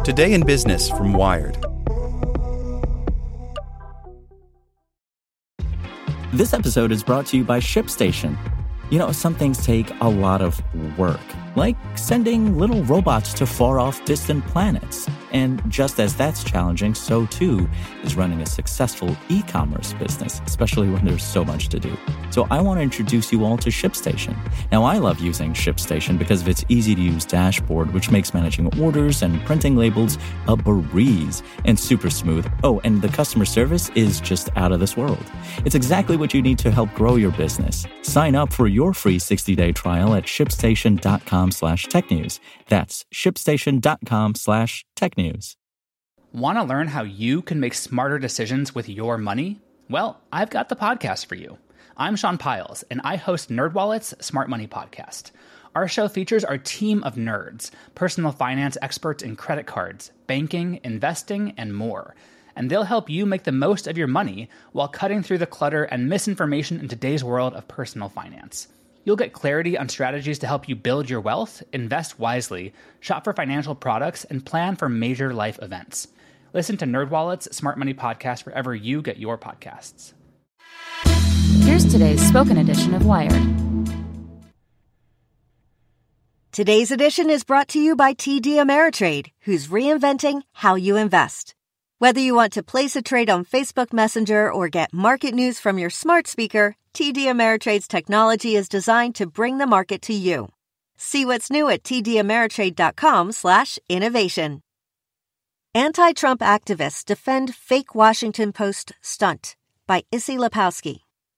Today in Business from Wired. This episode is brought to you by ShipStation. You know, some things take a lot of work, like sending little robots to far-off distant planets. And just as that's challenging, so too is running a successful e-commerce business, especially when there's so much to do. So I want to introduce you all to ShipStation. Now, I love using ShipStation because of its easy-to-use dashboard, which makes managing orders and printing labels a breeze and super smooth. Oh, and the customer service is just out of this world. It's exactly what you need to help grow your business. Sign up for your free 60-day trial at shipstation.com/technews. That's shipstation.com/technews. Want to learn how you can make smarter decisions with your money? Well, I've got the podcast for you. I'm Sean Piles, and I host NerdWallet's Smart Money Podcast. Our show features our team of nerds, personal finance experts in credit cards, banking, investing, and more. And they'll help you make the most of your money while cutting through the clutter and misinformation in today's world of personal finance. You'll get clarity on strategies to help you build your wealth, invest wisely, shop for financial products, and plan for major life events. Listen to NerdWallet's Smart Money Podcast wherever you get your podcasts. Here's today's spoken edition of Wired. Today's edition is brought to you by TD Ameritrade, who's reinventing how you invest. Whether you want to place a trade on Facebook Messenger or get market news from your smart speaker, TD Ameritrade's technology is designed to bring the market to you. See what's new at tdameritrade.com/innovation. Anti-Trump activists defend fake Washington Post stunt by Issy Lepowski.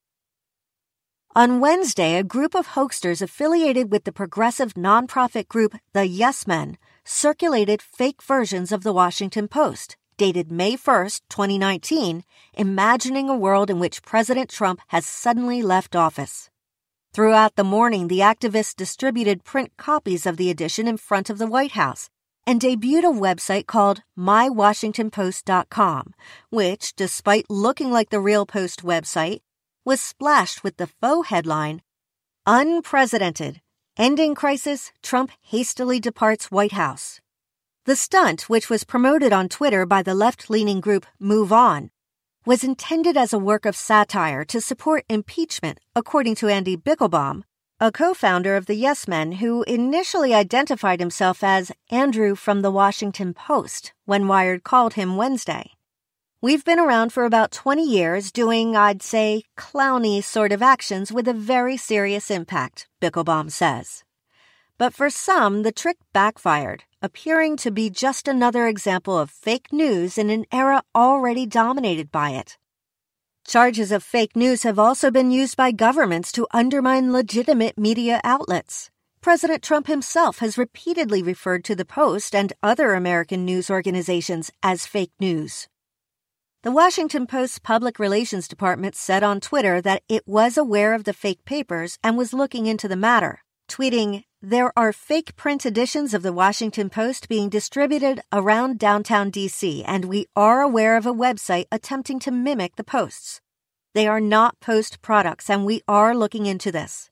On Wednesday, a group of hoaxers affiliated with the progressive nonprofit group The Yes Men circulated fake versions of the Washington Post, dated May 1st, 2019, imagining a world in which President Trump has suddenly left office. Throughout the morning, the activists distributed print copies of the edition in front of the White House and debuted a website called mywashingtonpost.com, which, despite looking like the real Post website, was splashed with the faux headline, "Unprecedented. Ending crisis, Trump hastily departs White House." The stunt, which was promoted on Twitter by the left-leaning group Move On, was intended as a work of satire to support impeachment, according to Andy Bichlbaum, a co-founder of the Yes Men who initially identified himself as Andrew from the Washington Post when Wired called him Wednesday. "We've been around for about 20 years doing, I'd say, clowny sort of actions with a very serious impact," Bichlbaum says. But for some, the trick backfired, appearing to be just another example of fake news in an era already dominated by it. Charges of fake news have also been used by governments to undermine legitimate media outlets. President Trump himself has repeatedly referred to the Post and other American news organizations as fake news. The Washington Post's public relations department said on Twitter that it was aware of the fake papers and was looking into the matter, tweeting, "There are fake print editions of the Washington Post being distributed around downtown D.C., and we are aware of a website attempting to mimic the Posts. They are not Post products, and we are looking into this."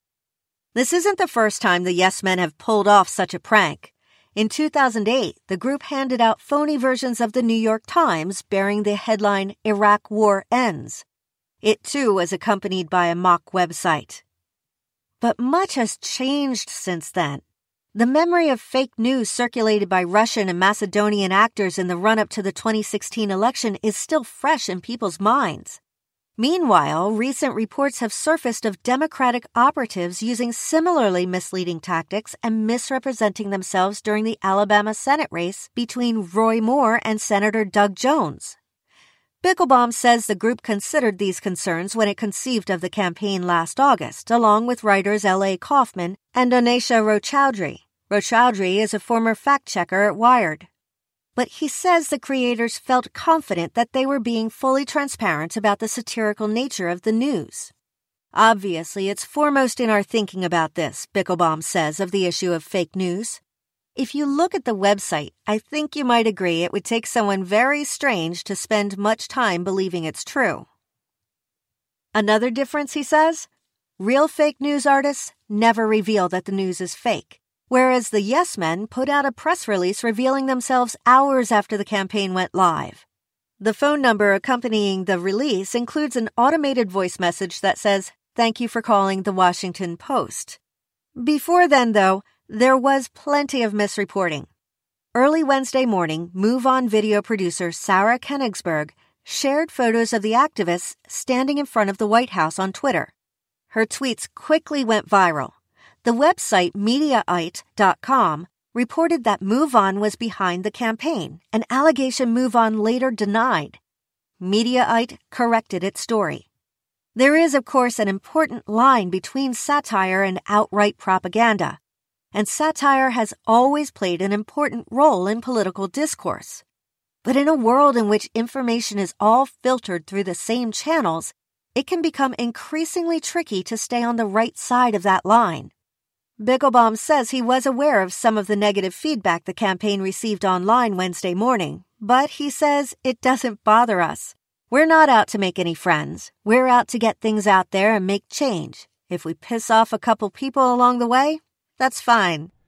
This isn't the first time the Yes Men have pulled off such a prank. In 2008, the group handed out phony versions of the New York Times bearing the headline, "Iraq War Ends." It, too, was accompanied by a mock website. But much has changed since then. The memory of fake news circulated by Russian and Macedonian actors in the run-up to the 2016 election is still fresh in people's minds. Meanwhile, recent reports have surfaced of Democratic operatives using similarly misleading tactics and misrepresenting themselves during the Alabama Senate race between Roy Moore and Senator Doug Jones. Bichlbaum says the group considered these concerns when it conceived of the campaign last August, along with writers L.A. Kaufman and Anisha Rochaudhry. Rochaudhry is a former fact-checker at Wired. But he says the creators felt confident that they were being fully transparent about the satirical nature of the news. "Obviously, it's foremost in our thinking about this," Bichlbaum says of the issue of fake news. "If you look at the website, I think you might agree it would take someone very strange to spend much time believing it's true." Another difference, he says, real fake news artists never reveal that the news is fake, whereas the Yes Men put out a press release revealing themselves hours after the campaign went live. The phone number accompanying the release includes an automated voice message that says, "Thank you for calling the Washington Post." Before then, though, there was plenty of misreporting. Early Wednesday morning, MoveOn video producer Sarah Koenigsberg shared photos of the activists standing in front of the White House on Twitter. Her tweets quickly went viral. The website Mediaite.com reported that MoveOn was behind the campaign, an allegation MoveOn later denied. Mediaite corrected its story. There is, of course, an important line between satire and outright propaganda, and satire has always played an important role in political discourse. But in a world in which information is all filtered through the same channels, it can become increasingly tricky to stay on the right side of that line. Bickelbaum says he was aware of some of the negative feedback the campaign received online Wednesday morning, but he says it doesn't bother us. We're not out to make any friends. We're out to get things out there and make change. If we piss off a couple people along the way, that's fine.